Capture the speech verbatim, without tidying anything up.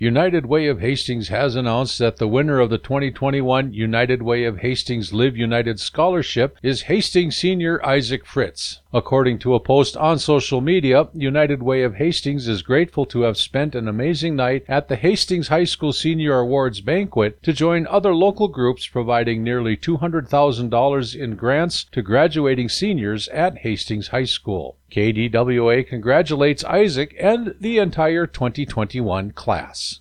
United Way of Hastings has announced that the winner of the twenty twenty-one United Way of Hastings Live United Scholarship is Hastings senior Isaac Fritz. According to a post on social media, United Way of Hastings is grateful to have spent an amazing night at the Hastings High School Senior Awards Banquet to join other local groups providing nearly two hundred thousand dollars in grants to graduating seniors at Hastings High School. K D W A congratulates Isaac and the entire twenty twenty-one class.